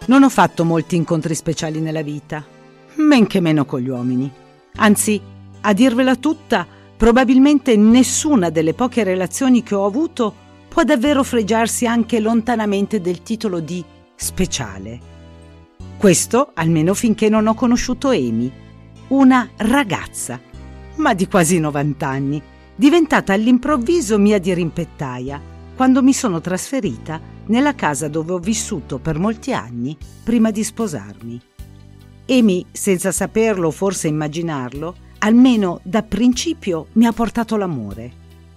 Non ho fatto molti incontri speciali nella vita, men che meno con gli uomini. Anzi, a dirvela tutta, probabilmente nessuna delle poche relazioni che ho avuto può davvero fregiarsi anche lontanamente del titolo di speciale. Questo almeno finché non ho conosciuto Amy, una ragazza, ma di quasi 90 anni, diventata all'improvviso mia dirimpettaia, quando mi sono trasferita nella casa dove ho vissuto per molti anni prima di sposarmi. Amy, senza saperlo o forse immaginarlo, almeno da principio mi ha portato l'amore.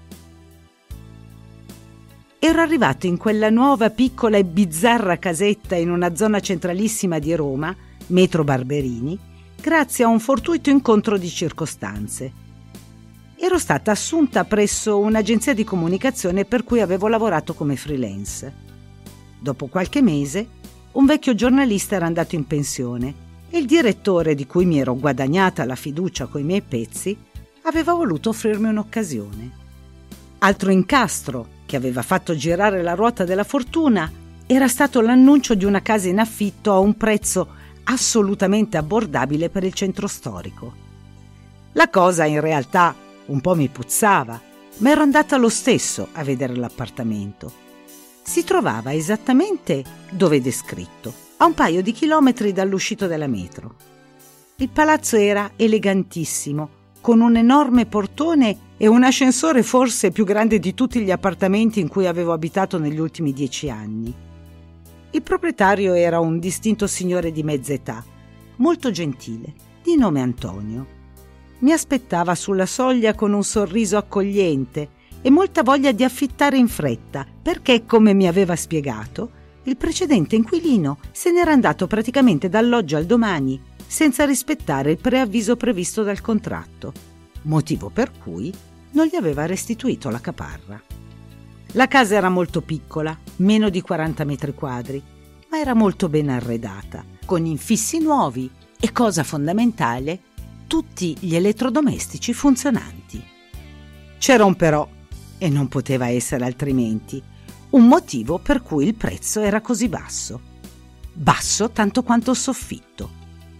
Ero arrivato in quella nuova piccola e bizzarra casetta in una zona centralissima di Roma, metro Barberini, grazie a un fortuito incontro di circostanze. Ero stata assunta presso un'agenzia di comunicazione per cui avevo lavorato come freelance. Dopo qualche mese, un vecchio giornalista era andato in pensione e il direttore, di cui mi ero guadagnata la fiducia coi miei pezzi, aveva voluto offrirmi un'occasione. Altro incastro che aveva fatto girare la ruota della fortuna era stato l'annuncio di una casa in affitto a un prezzo assolutamente abbordabile per il centro storico. La cosa in realtà un po' mi puzzava, ma ero andata lo stesso a vedere l'appartamento. Si trovava esattamente dove descritto, a un paio di chilometri dall'uscita della metro. Il palazzo era elegantissimo, con un enorme portone e un ascensore forse più grande di tutti gli appartamenti in cui avevo abitato negli ultimi 10 anni. Il proprietario era un distinto signore di mezza età, molto gentile, di nome Antonio. Mi aspettava sulla soglia con un sorriso accogliente e molta voglia di affittare in fretta, perché, come mi aveva spiegato, il precedente inquilino se n'era andato praticamente dall'oggi al domani, senza rispettare il preavviso previsto dal contratto, motivo per cui non gli aveva restituito la caparra. La casa era molto piccola, meno di 40 metri quadri, ma era molto ben arredata, con infissi nuovi e, cosa fondamentale, tutti gli elettrodomestici funzionanti. C'era un però, e non poteva essere altrimenti, un motivo per cui il prezzo era così basso. Basso tanto quanto il soffitto.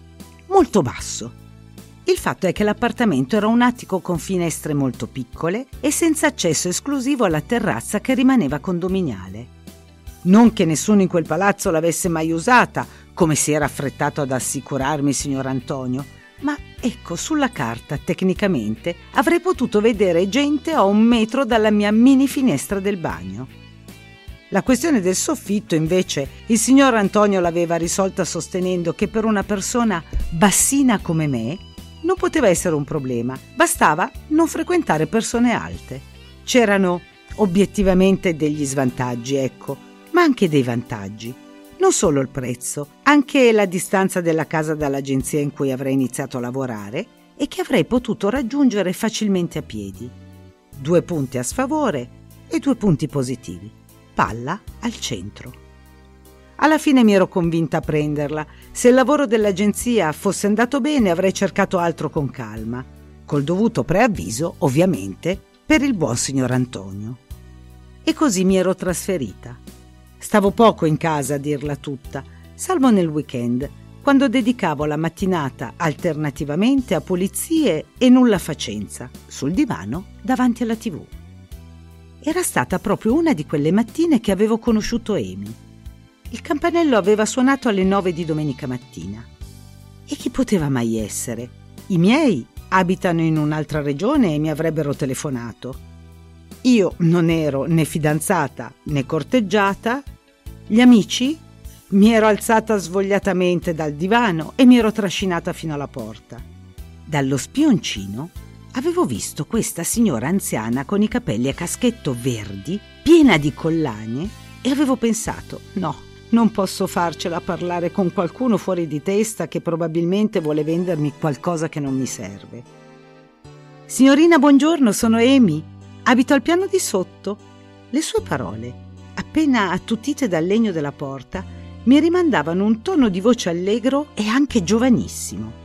Molto basso. Il fatto è che l'appartamento era un attico con finestre molto piccole e senza accesso esclusivo alla terrazza che rimaneva condominiale. Non che nessuno in quel palazzo l'avesse mai usata, come si era affrettato ad assicurarmi il signor Antonio, ma ecco, sulla carta, tecnicamente, avrei potuto vedere gente a 1 metro dalla mia mini finestra del bagno. La questione del soffitto, invece, il signor Antonio l'aveva risolta sostenendo che per una persona bassina come me non poteva essere un problema, bastava non frequentare persone alte. C'erano obiettivamente degli svantaggi, ecco, ma anche dei vantaggi. Non solo il prezzo, anche la distanza della casa dall'agenzia in cui avrei iniziato a lavorare e che avrei potuto raggiungere facilmente a piedi. 2 punti a sfavore e 2 punti positivi. Palla al centro. Alla fine mi ero convinta a prenderla. Se il lavoro dell'agenzia fosse andato bene avrei cercato altro con calma, col dovuto preavviso, ovviamente, per il buon signor Antonio. E così mi ero trasferita. Stavo poco in casa, a dirla tutta, salvo nel weekend, quando dedicavo la mattinata alternativamente a pulizie e nulla facenza, sul divano davanti alla TV. Era stata proprio una di quelle mattine che avevo conosciuto Amy. Il campanello aveva suonato alle 9 di domenica mattina. E chi poteva mai essere? I miei abitano in un'altra regione e mi avrebbero telefonato. Io non ero né fidanzata né corteggiata. Gli amici? Mi ero alzata svogliatamente dal divano e mi ero trascinata fino alla porta. Dallo spioncino avevo visto questa signora anziana con i capelli a caschetto verdi, piena di collane, e avevo pensato: no, non posso farcela parlare con qualcuno fuori di testa che probabilmente vuole vendermi qualcosa che non mi serve. Signorina, buongiorno, sono Amy. Abito al piano di sotto. Le sue parole, appena attutite dal legno della porta, mi rimandavano un tono di voce allegro e anche giovanissimo.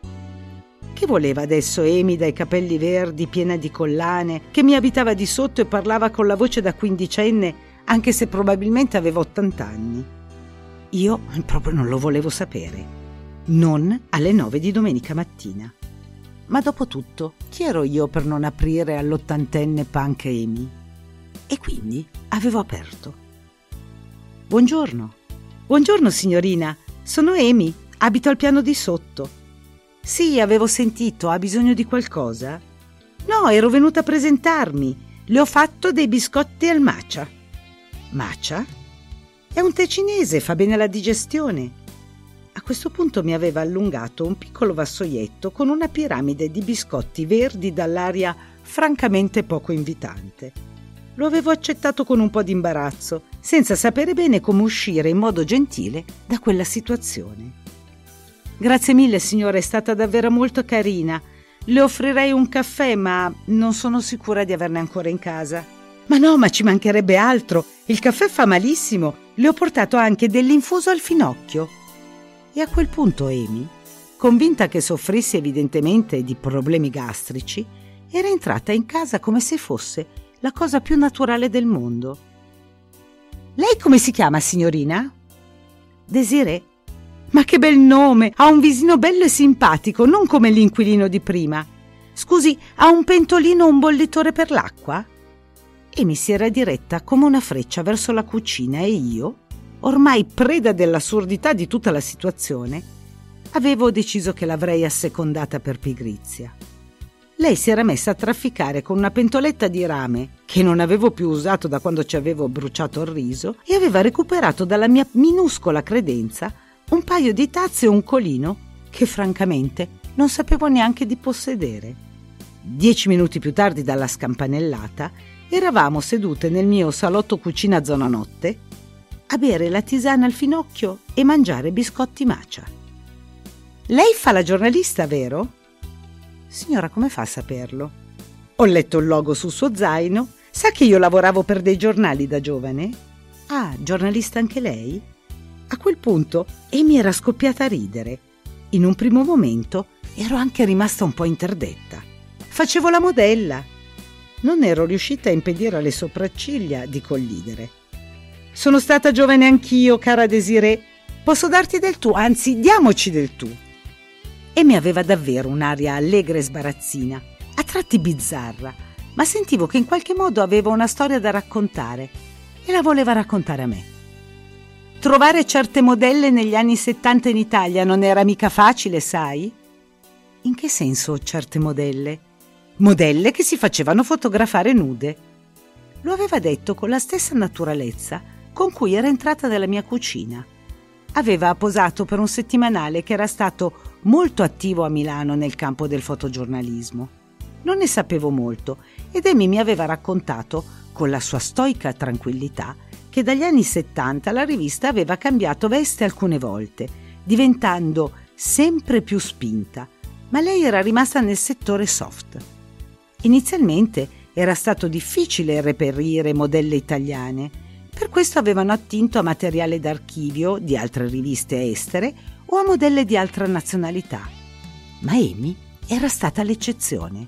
Che voleva adesso Amy dai capelli verdi, piena di collane, che mi abitava di sotto e parlava con la voce da quindicenne, anche se probabilmente aveva 80 anni? Io proprio non lo volevo sapere. Non alle 9 di domenica mattina. Ma dopo tutto, chi ero io per non aprire all'80enne punk Amy? E quindi avevo aperto. Buongiorno. Buongiorno signorina, sono Amy, abito al piano di sotto. Sì, avevo sentito, ha bisogno di qualcosa? No, ero venuta a presentarmi. Le ho fatto dei biscotti al matcha. Matcha? È un tè cinese, fa bene alla digestione. A questo punto mi aveva allungato un piccolo vassoietto con una piramide di biscotti verdi dall'aria francamente poco invitante. Lo avevo accettato con un po' di imbarazzo, senza sapere bene come uscire in modo gentile da quella situazione. Grazie mille, signora, è stata davvero molto carina. Le offrirei un caffè, ma non sono sicura di averne ancora in casa. Ma no, ma ci mancherebbe altro. Il caffè fa malissimo. Le ho portato anche dell'infuso al finocchio. E a quel punto Amy, convinta che soffrissi evidentemente di problemi gastrici, era entrata in casa come se fosse la cosa più naturale del mondo. Lei come si chiama, signorina? Desirée. Ma che bel nome! Ha un visino bello e simpatico, non come l'inquilino di prima. Scusi, ha un pentolino o un bollitore per l'acqua? E mi si era diretta come una freccia verso la cucina e io, ormai preda dell'assurdità di tutta la situazione, avevo deciso che l'avrei assecondata per pigrizia. Lei si era messa a trafficare con una pentoletta di rame che non avevo più usato da quando ci avevo bruciato il riso e aveva recuperato dalla mia minuscola credenza un paio di tazze e un colino che francamente non sapevo neanche di possedere. 10 minuti più tardi dalla scampanellata eravamo sedute nel mio salotto cucina zona notte a bere la tisana al finocchio e mangiare biscotti matcha. Lei fa la giornalista, vero? Signora, come fa a saperlo? Ho letto il logo sul suo zaino. Sa che io lavoravo per dei giornali da giovane? Ah, giornalista anche lei? A quel punto Amy era scoppiata a ridere. In un primo momento ero anche rimasta un po' interdetta. Facevo la modella. Non ero riuscita a impedire alle sopracciglia di collidere. Sono stata giovane anch'io, cara Desirée. Posso darti del tu, anzi, diamoci del tu. E mi aveva davvero un'aria allegra e sbarazzina, a tratti bizzarra, ma sentivo che in qualche modo aveva una storia da raccontare e la voleva raccontare a me. Trovare certe modelle negli anni 70 in Italia non era mica facile, sai? In che senso certe modelle? Modelle che si facevano fotografare nude. Lo aveva detto con la stessa naturalezza con cui era entrata nella mia cucina. Aveva posato per un settimanale che era stato molto attivo a Milano nel campo del fotogiornalismo. Non ne sapevo molto ed Amy mi aveva raccontato, con la sua stoica tranquillità, che dagli anni 70 la rivista aveva cambiato veste alcune volte, diventando sempre più spinta, ma lei era rimasta nel settore soft. Inizialmente era stato difficile reperire modelle italiane. Per questo avevano attinto a materiale d'archivio di altre riviste estere o a modelle di altra nazionalità. Ma Amy era stata l'eccezione.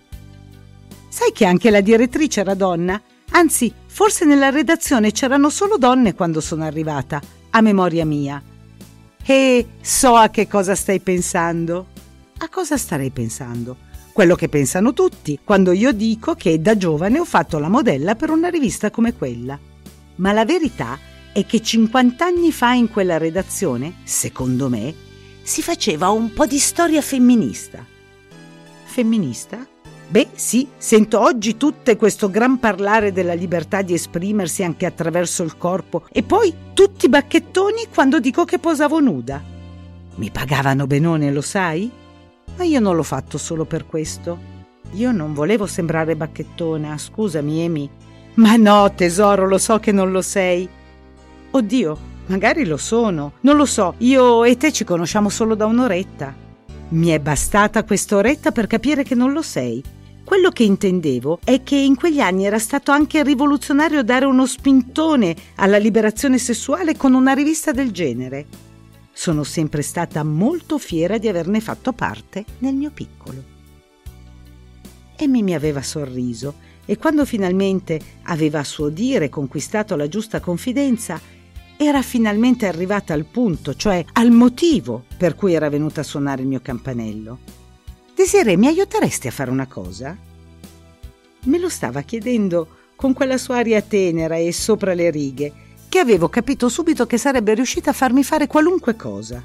Sai che anche la direttrice era donna? Anzi, forse nella redazione c'erano solo donne quando sono arrivata, a memoria mia. E so a che cosa stai pensando. A cosa starei pensando? Quello che pensano tutti quando io dico che da giovane ho fatto la modella per una rivista come quella. Ma la verità è che 50 anni fa in quella redazione, secondo me, si faceva un po' di storia femminista. Femminista? Beh, sì, sento oggi tutte questo gran parlare della libertà di esprimersi anche attraverso il corpo e poi tutti bacchettoni quando dico che posavo nuda. Mi pagavano benone, lo sai? Ma io non l'ho fatto solo per questo. Io non volevo sembrare bacchettona, scusami Amy. Ma no, tesoro, lo so che non lo sei. Oddio, magari lo sono, non lo so, io e te ci conosciamo solo da un'oretta. Mi è bastata quest'oretta per capire che non lo sei. Quello che intendevo è che in quegli anni era stato anche rivoluzionario dare uno spintone alla liberazione sessuale con una rivista del genere. Sono sempre stata molto fiera di averne fatto parte nel mio piccolo. Amy mi aveva sorriso e quando finalmente aveva a suo dire conquistato la giusta confidenza, era finalmente arrivata al punto, cioè al motivo per cui era venuta a suonare il mio campanello. «Desirée, mi aiuteresti a fare una cosa?» Me lo stava chiedendo con quella sua aria tenera e sopra le righe, che avevo capito subito che sarebbe riuscita a farmi fare qualunque cosa.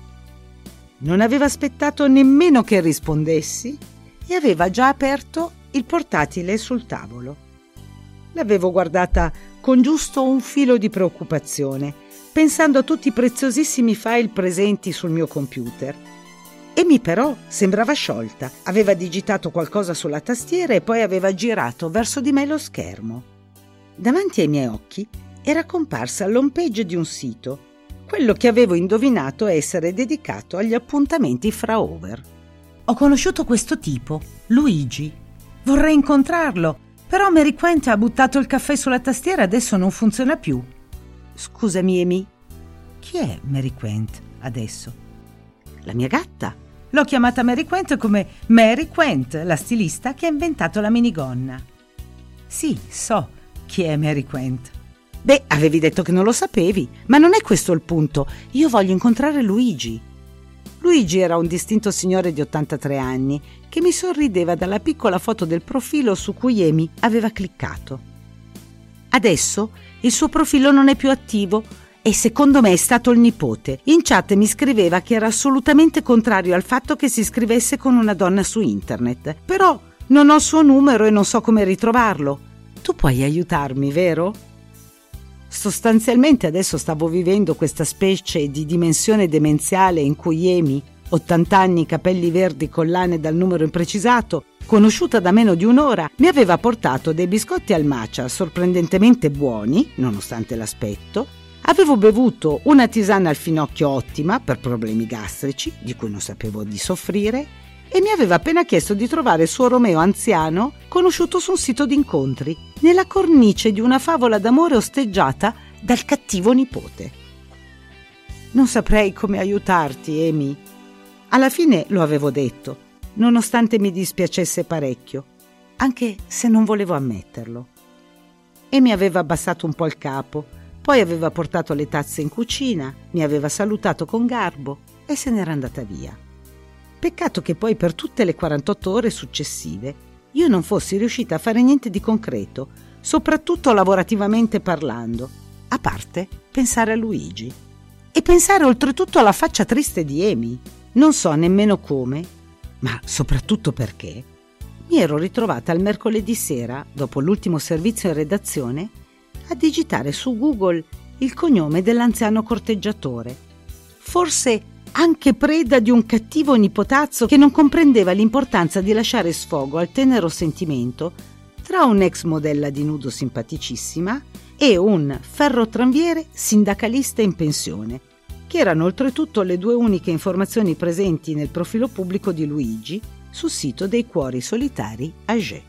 Non aveva aspettato nemmeno che rispondessi e aveva già aperto il portatile sul tavolo. L'avevo guardata con giusto un filo di preoccupazione, pensando a tutti i preziosissimi file presenti sul mio computer. Amy però sembrava sciolta, aveva digitato qualcosa sulla tastiera e poi aveva girato verso di me lo schermo. Davanti ai miei occhi era comparsa l'home page di un sito, quello che avevo indovinato essere dedicato agli appuntamenti fra over. «Ho conosciuto questo tipo, Luigi. Vorrei incontrarlo, però Mary Quant ha buttato il caffè sulla tastiera e adesso non funziona più». «Scusami, Amy, chi è Mary Quant adesso?» «La mia gatta. L'ho chiamata Mary Quant come Mary Quant, la stilista che ha inventato la minigonna». «Sì, so chi è Mary Quant». «Beh, avevi detto che non lo sapevi, ma non è questo il punto. Io voglio incontrare Luigi». Luigi era un distinto signore di 83 anni che mi sorrideva dalla piccola foto del profilo su cui Amy aveva cliccato. Adesso il suo profilo non è più attivo e secondo me è stato il nipote. In chat mi scriveva che era assolutamente contrario al fatto che si scrivesse con una donna su internet. Però non ho il suo numero e non so come ritrovarlo. Tu puoi aiutarmi, vero? Sostanzialmente adesso stavo vivendo questa specie di dimensione demenziale in cui Amy, 80 anni, capelli verdi, collane dal numero imprecisato, conosciuta da meno di un'ora, mi aveva portato dei biscotti al matcha sorprendentemente buoni, nonostante l'aspetto. Avevo bevuto una tisana al finocchio ottima per problemi gastrici, di cui non sapevo di soffrire, e mi aveva appena chiesto di trovare il suo Romeo anziano conosciuuto su un sito di incontri, nella cornice di una favola d'amore osteggiata dal cattivo nipote. Non saprei come aiutarti, Amy. Alla fine lo avevo detto, nonostante mi dispiacesse parecchio, anche se non volevo ammetterlo. Amy aveva abbassato un po' il capo, poi aveva portato le tazze in cucina, mi aveva salutato con garbo e se n'era andata via. Peccato che poi per tutte le 48 ore successive io non fossi riuscita a fare niente di concreto, soprattutto lavorativamente parlando, a parte pensare a Luigi. E pensare oltretutto alla faccia triste di Amy. Non so nemmeno come, ma soprattutto perché, mi ero ritrovata il mercoledì sera, dopo l'ultimo servizio in redazione, a digitare su Google il cognome dell'anziano corteggiatore. Forse anche preda di un cattivo nipotazzo che non comprendeva l'importanza di lasciare sfogo al tenero sentimento tra un'ex modella di nudo simpaticissima e un ferrotranviere sindacalista in pensione, che erano oltretutto le due uniche informazioni presenti nel profilo pubblico di Luigi sul sito dei cuori solitari Agé.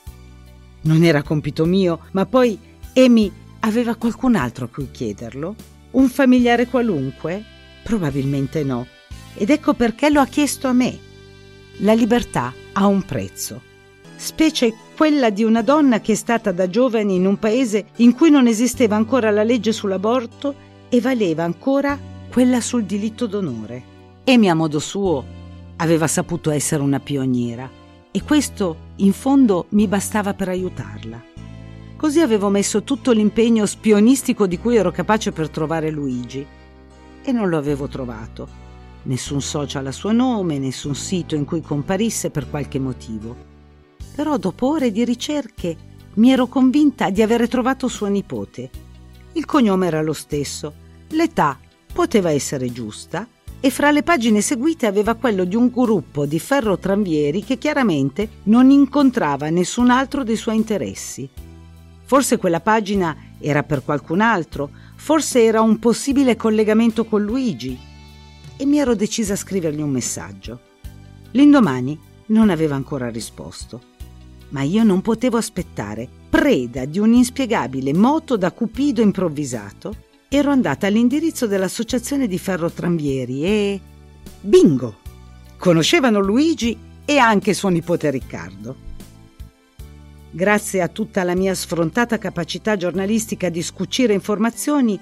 Non era compito mio, ma poi Amy aveva qualcun altro a cui chiederlo? Un familiare qualunque? Probabilmente no. Ed ecco perché lo ha chiesto a me. La libertà ha un prezzo, specie quella di una donna che è stata da giovane in un paese in cui non esisteva ancora la legge sull'aborto e valeva ancora quella sul diritto d'onore. Amy, a modo suo, aveva saputo essere una pioniera e questo, in fondo, mi bastava per aiutarla. Così avevo messo tutto l'impegno spionistico di cui ero capace per trovare Luigi. E non lo avevo trovato. Nessun social a suo nome, nessun sito in cui comparisse per qualche motivo. Però dopo ore di ricerche mi ero convinta di avere trovato suo nipote. Il cognome era lo stesso, l'età poteva essere giusta e fra le pagine seguite aveva quello di un gruppo di ferrotranvieri che chiaramente non incontrava nessun altro dei suoi interessi. Forse quella pagina era per qualcun altro, forse era un possibile collegamento con Luigi, e mi ero decisa a scrivergli un messaggio. L'indomani non aveva ancora risposto, ma io non potevo aspettare. Preda di un inspiegabile moto da cupido improvvisato, ero andata all'indirizzo dell'associazione di ferrotranvieri e... bingo! Conoscevano Luigi e anche suo nipote Riccardo. Grazie a tutta la mia sfrontata capacità giornalistica di scucire informazioni,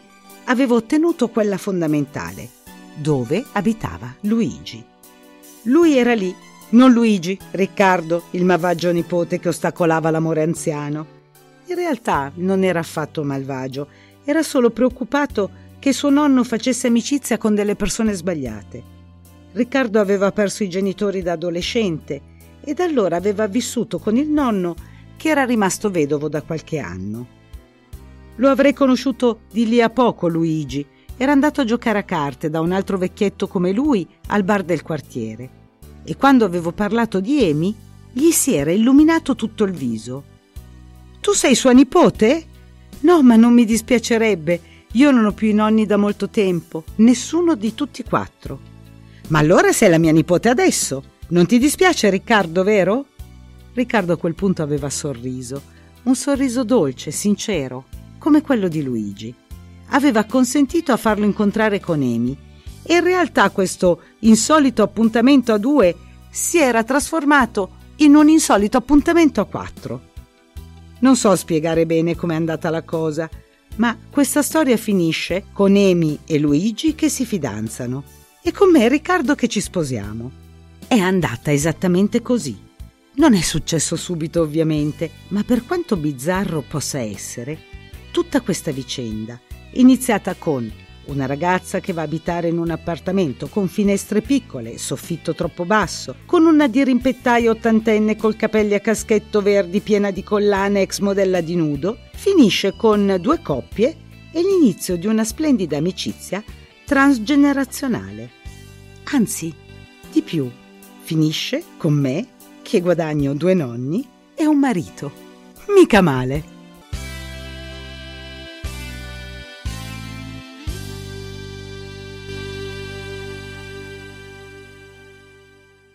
avevo ottenuto quella fondamentale: dove abitava Luigi. Lui era lì, non Luigi, Riccardo, il malvagio nipote che ostacolava l'amore anziano. In realtà non era affatto malvagio, era solo preoccupato che suo nonno facesse amicizia con delle persone sbagliate. Riccardo aveva perso i genitori da adolescente e da allora aveva vissuto con il nonno, che era rimasto vedovo da qualche anno. Lo avrei conosciuto di lì a poco Luigi. Era andato a giocare a carte da un altro vecchietto come lui al bar del quartiere, e quando avevo parlato di Amy gli si era illuminato tutto il viso. «Tu sei sua nipote?» «No, ma non mi dispiacerebbe. Io non ho più i nonni da molto tempo, nessuno di tutti 4. «Ma allora sei la mia nipote adesso. Non ti dispiace, Riccardo, vero?» Riccardo a quel punto aveva sorriso, un sorriso dolce, sincero, come quello di Luigi. Aveva consentito a farlo incontrare con Amy, e in realtà questo insolito appuntamento a 2 si era trasformato in un insolito appuntamento a 4. Non so spiegare bene com'è andata la cosa, ma questa storia finisce con Amy e Luigi che si fidanzano e con me e Riccardo che ci sposiamo. È andata esattamente così. Non è successo subito, ovviamente, ma per quanto bizzarro possa essere, tutta questa vicenda, iniziata con una ragazza che va a abitare in un appartamento con finestre piccole, soffitto troppo basso, con una dirimpettaia ottantenne col capelli a caschetto verdi piena di collane ex modella di nudo, finisce con 2 coppie e l'inizio di una splendida amicizia transgenerazionale. Anzi, di più, finisce con me che guadagno 2 nonni e un marito. Mica male!